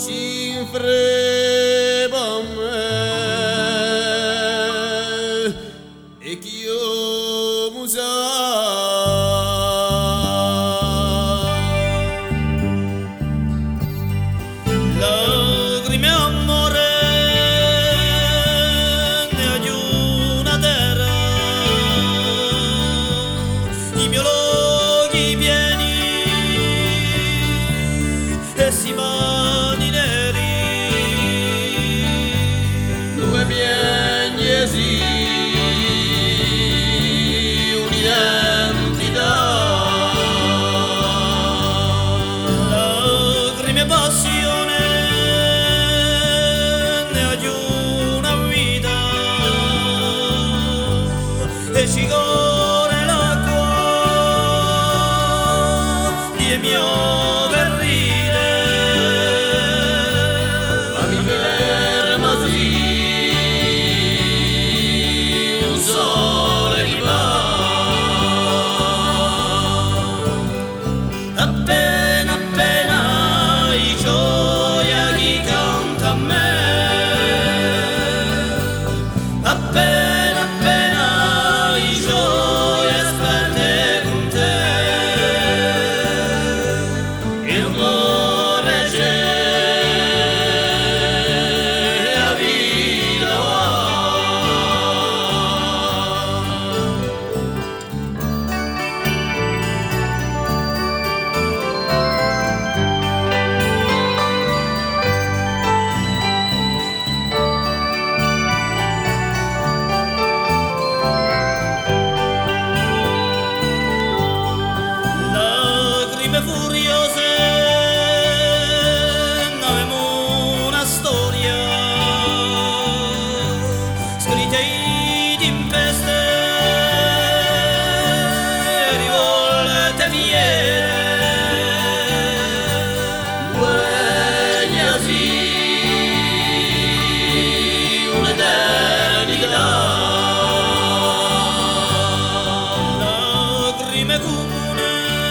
si freba me e chi io musa lacrime amore ne una terra i miei loghi pieni e si mani neri due piagnesi un'identità lacrime passione ne una vita e ci corre l'acqua di mio appena appena i gioia chi canta a me appena appena i gioia sperde con te il cuore c'è a vita furiose avevamo una storia scritta in tempeste rivolte fiere guegna sì un'eternità lacrime comune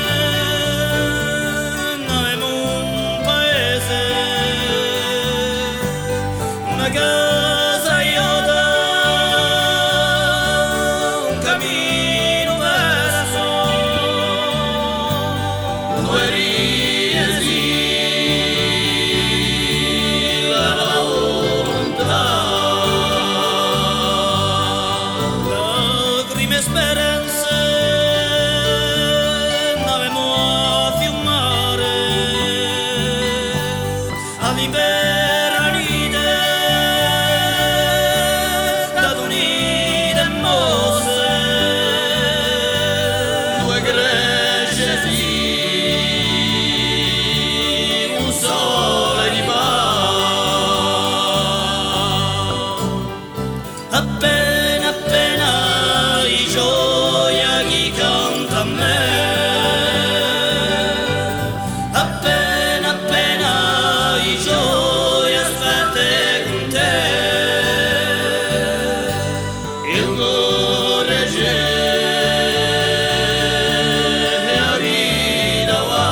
una casa iota, un cammino verso due riesi, la volontà, lacrime speranze, andavamo a fiumare all'inverno. Appena appena i gioia chi canta a me appena appena i gioia sperde con te il cuore c'è a vita va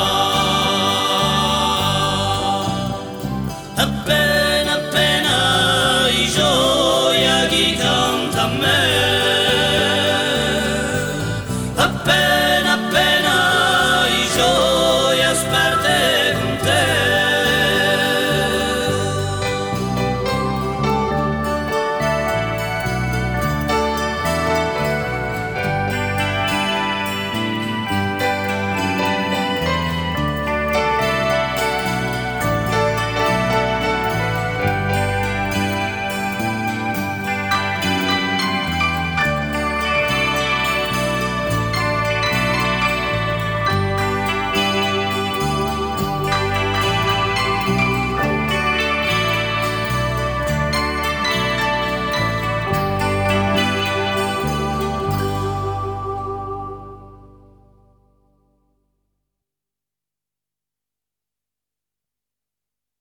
appena appena i gioia chi canta a me appena